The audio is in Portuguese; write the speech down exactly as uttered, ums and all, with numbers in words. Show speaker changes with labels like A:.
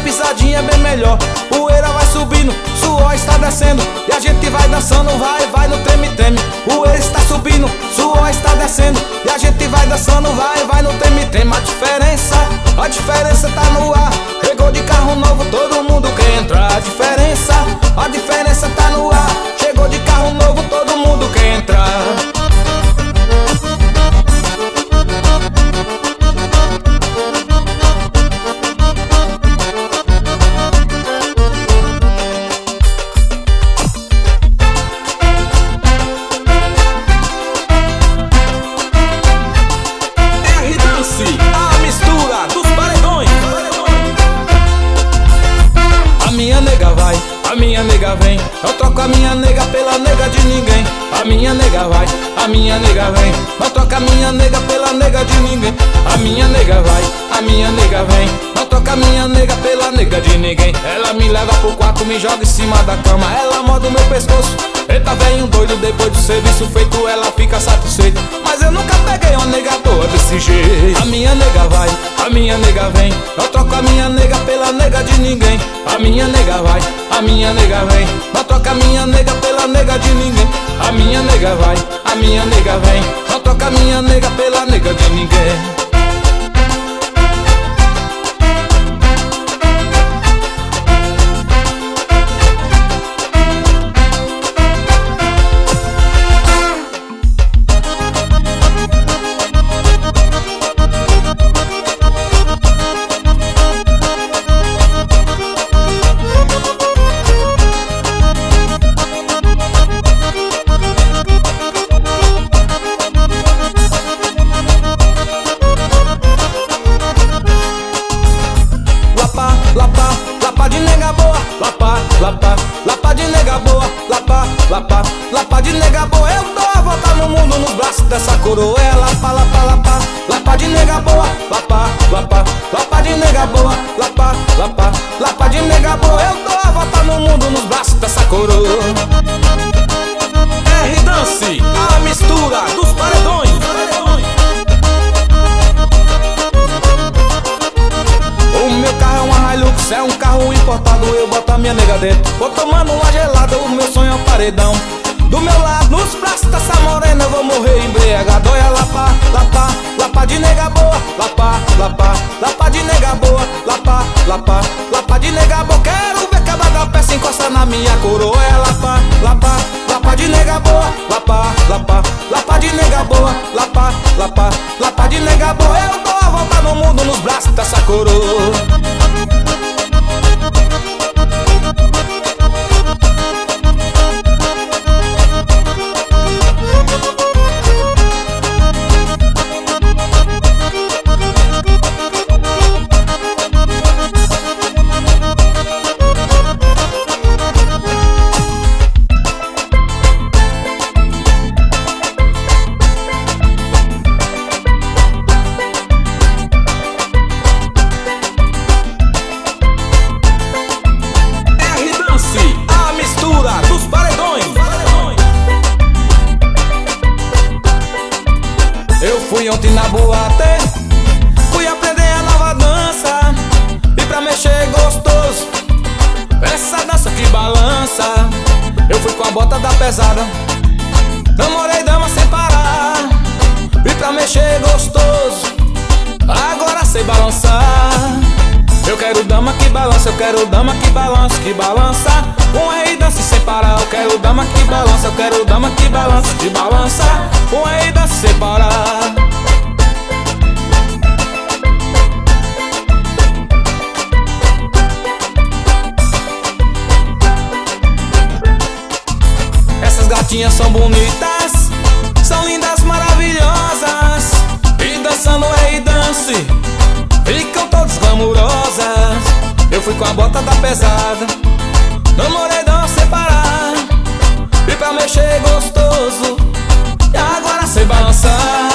A: pisadinha é bem melhor. Poeira vai subindo, suor está descendo, e a gente vai dançando, vai, vai no treme-treme. Poeira está subindo, suor está descendo, e a gente vai dançando, vai, vai no treme-treme. A diferença, a diferença tá no ar. Chegou de carro novo, todo mundo quer entrar. A diferença, a diferença tá no ar. Chegou de carro novo, todo mundo quer entrar. A mistura dos paredões. A minha nega vai, a minha nega vem. Eu troco a minha nega pela nega de ninguém. A minha nega vai, a minha nega vem. Eu troco a minha nega pela nega de ninguém. A minha nega vai, a minha nega vem. Eu troco a minha nega pela nega de ninguém. Ela me leva pro quarto, me joga em cima da cama. Ela morda o meu pescoço. Eita velho doido, depois do serviço feito ela fica satisfeita. Mas eu nunca peguei uma nega boa desse jeito. A minha nega vai, a minha nega vem. Eu troco a minha nega pela nega de ninguém. A minha nega vai, a minha nega vem. Eu troco a minha nega pela nega de ninguém. A minha nega vai, a minha nega vem. Eu troco a minha nega pela nega de ninguém. Lapa, lapa de nega boa, lapa, lapa, lapa de nega boa, lapa, lapa, lapa de nega boa. Eu dou a volta no mundo nos braços dessa coroa. É lapa, lapa, lapa, lapa de nega boa, lapa, lapa, lapa de nega boa, lapa, lapa, lapa de nega boa. Eu dou a volta no mundo nos braços dessa coroa. R-Dance, a mistura dos paredões. O meu carro é uma Hilux, é um carro importado. Eu boto a minha nega dentro, vou tomando uma gelada. O meu sonho é um paredão. Do meu lado, nos braços dessa morena, eu vou morrer embriagado. Olha lapa, lapa, lapa de nega boa, lapa, lapa, lapa de nega boa, lapa, lapa, lapa de nega boa. Quero ver cada peça encosta na minha coroa. É lapa, lapa, lapa de nega boa, lapa, lapa, lapa de nega boa, lapa, lapa, lapa de nega boa. Eu dou a volta no mundo nos braços dessa coroa. A mistura dos paredões. Eu fui ontem na boate, fui aprender a nova dança. E pra mexer gostoso, essa dança que balança. Eu fui com a bota da pesada, namorei dama sem parar. E pra mexer gostoso, agora sei balançar. Eu quero dama que balança, eu quero dama que balança, que balança. Um R-Dance sem parar. Eu quero dama que balança, eu quero dama que balança, que balança. Um R-Dance sem parar. Essas gatinhas são bonitas, são lindas, maravilhosas. E dançando R-Dance ficam todas glamurosas. Eu fui com a bota da pesada, namorei dama sem parar. E pra mexer gostoso, e agora sei balançar.